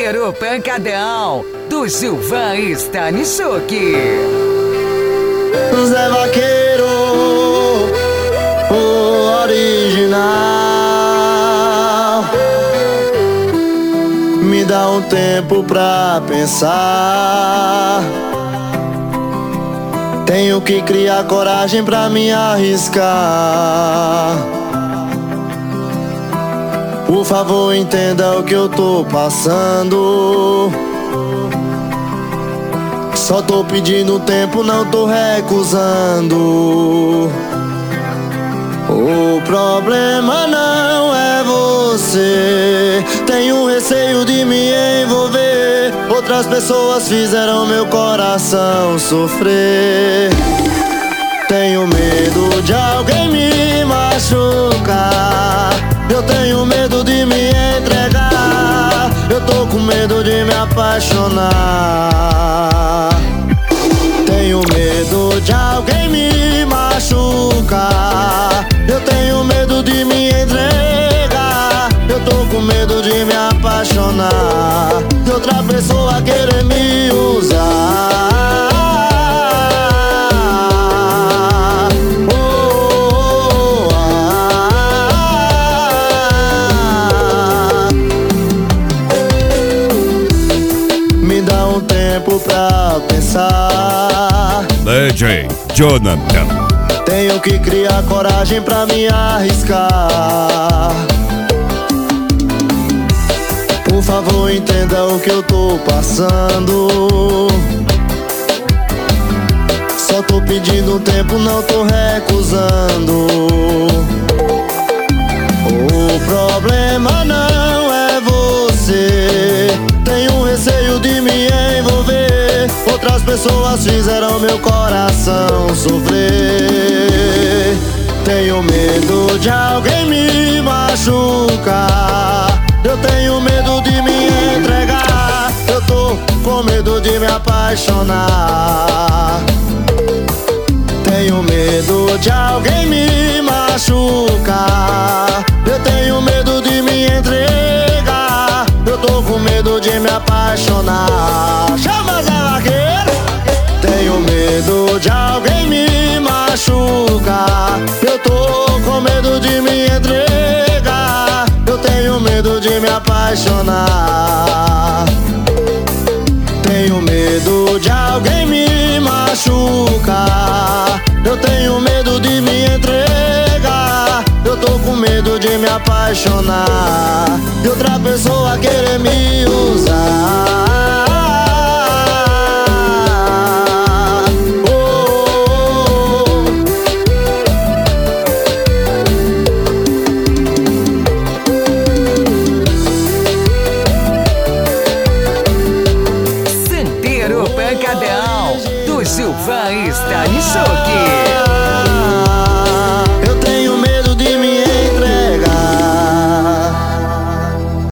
Santeiro Pancadão, do Gilvan Stanichuk. Zé Vaqueiro, o original. Me dá um tempo pra pensar. Tenho que criar coragem pra me arriscar. Por favor, entenda o que eu tô passando. Só tô pedindo tempo, não tô recusando. O problema não é você. Tenho receio de me envolver. Outras pessoas fizeram meu coração sofrer. Tenho medo de alguém me machucar. Eu tenho medo de me entregar. Eu tô com medo de me apaixonar. Tenho medo de alguém me machucar. Eu tenho medo de me entregar. Eu tô com medo de me apaixonar. De outra pessoa querer me usar. Pra pensar. DJ Jonathan. Tenho que criar coragem pra me arriscar. Por favor, entenda o que eu tô passando. Só tô pedindo tempo, não tô recusando. O problema não é você. Tenho receio de me envolver. Outras pessoas fizeram meu coração sofrer. Tenho medo de alguém me machucar. Eu tenho medo de me entregar. Eu tô com medo de me apaixonar. Tenho medo de alguém me machucar. Eu tenho medo de me entregar. Eu tô com medo de me apaixonar. Chama Zé Vaqueiro! Tenho medo de alguém me machucar. Eu tô com medo de me entregar. Eu tenho medo de me apaixonar. Tenho medo de alguém me machucar. Eu tenho medo de me entregar. Eu tô com medo de me apaixonar. De outra pessoa querer me usar. Santeiro Pancadão, do Gilvan Stanichuk.